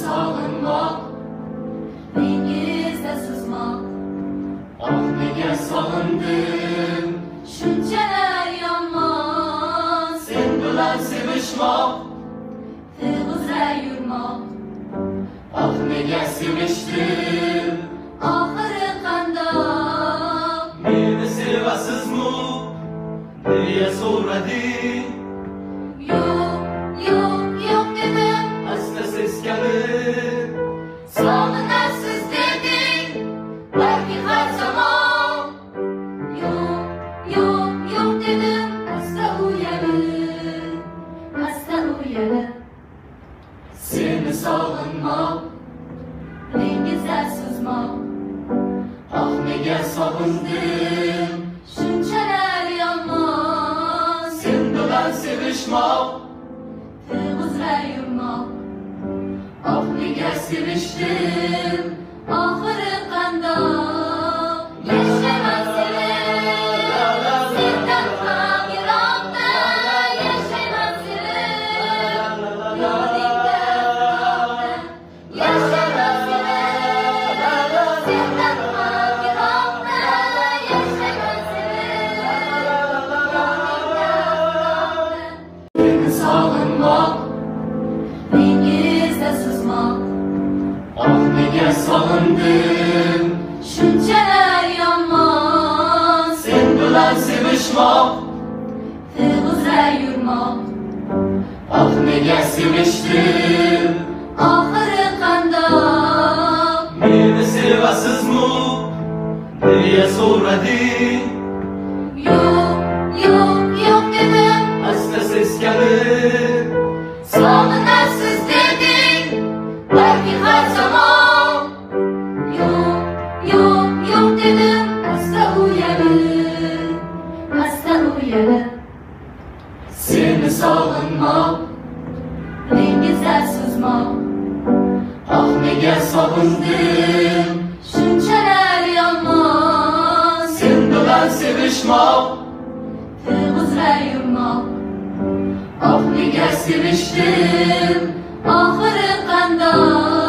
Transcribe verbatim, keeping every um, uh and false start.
sog'inmoq, dengizda suzmoq. Oh, nega sog'indim shunchalar yomon, sen bilan sevishmoq, tuyg'uzra yurmoq. Oh, nega sevishdim, oxiri qandoq? Meni sevasizmi deya so'rading. Yo'q, yo'q, yo'q dedim asta seskanib. Sog'inasiz deding balki har zamon. Yo'q, yo'q, yo'q dedim asta uyalib, asta uyalib. Seni sog'inmoq, dengizda suzmoq. Oh, nega sog'indim shunchalar yomon, sen bilan sevishmoq, tuyg'uzra yurmoq. Oh, nega sevishdim, oxiri qandoq? Yashayman sevib, sendan ham yiroqda. Yashayman sevib, yodingda uzoqda. Yashayman sevib, sendan ham yiroqda. Yashayman sevib, yodingda uzoqda. Seni sog'inmoq, dengizda suzmoq. Oh, nega sog'indim shunchalar yomon, sen bilan sevishmoq, tuyg'uzra yurmoq. Oh, nega sevishdim, oxiri qandoq? Meni sevasizmi deya so'rading. Yo'q, yo'q, yo'q dedim asta seskanib. Sog'inasiz deding balki har zamon. Yo'q, yo'q, yo'q dedim asta uyalib, asta uyalib. Seni sog'inmoq, dengizda suzmoq. Oh, nega sog'indim shunchalar yomon, sen bilan sevishmoq, tuyg'uzra yurmoq. Oh, nega sevishdim, oxiri qandoq?